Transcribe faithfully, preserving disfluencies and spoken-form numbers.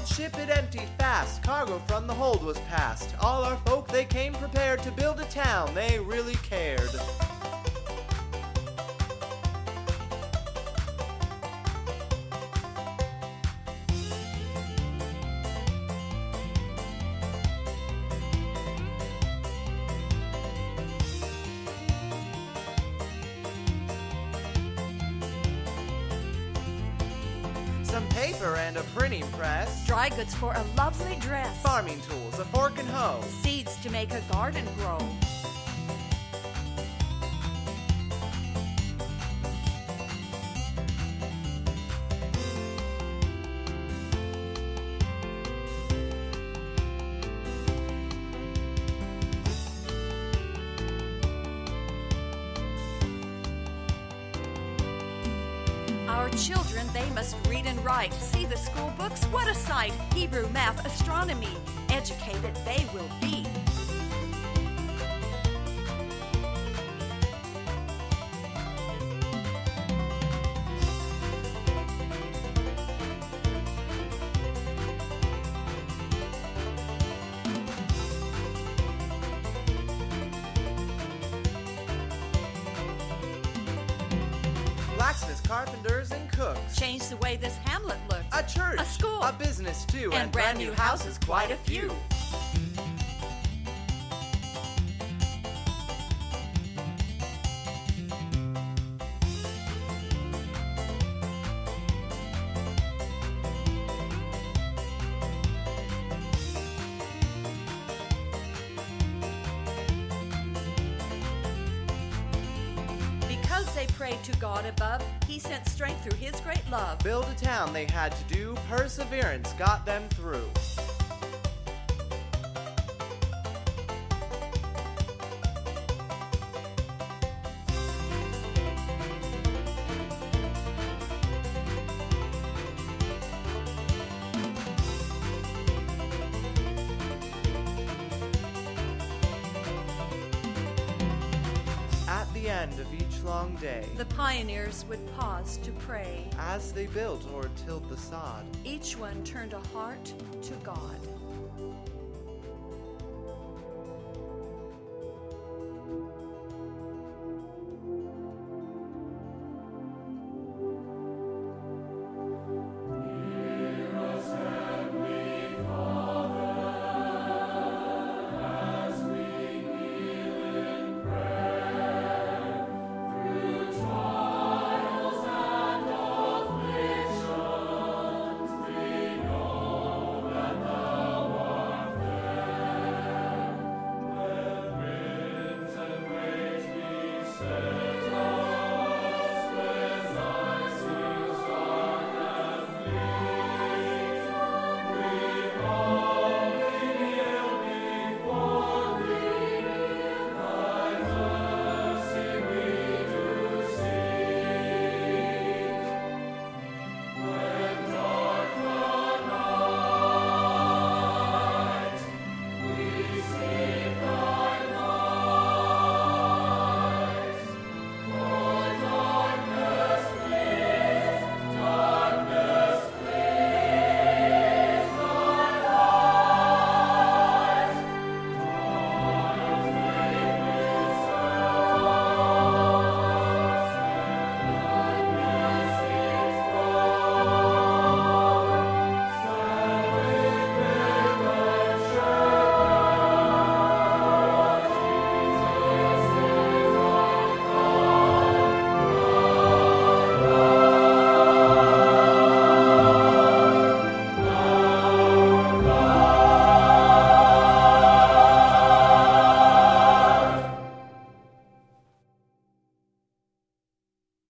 old ship it emptied fast, cargo from the hold was passed. All our folk they came prepared to build a town, they really cared. Some paper and a printing press, Dry goods for a lovely dress, farming tools, a fork and hoe, seeds to make a garden grow. Our children, they must read and write. See the school books, what a sight! Hebrew, math, astronomy, educated they will be. blacksmiths, carpenters, and cooks. Change the way this hamlet looks. A church, a school, a business too, and, and brand new houses, quite a few. Because they prayed to God above, He sent strength through His great love. Build a town they had to do, perseverance got them through. At the end of each long day, The pioneers would pause to pray. as they built or tilled the sod, Each one turned a heart to God.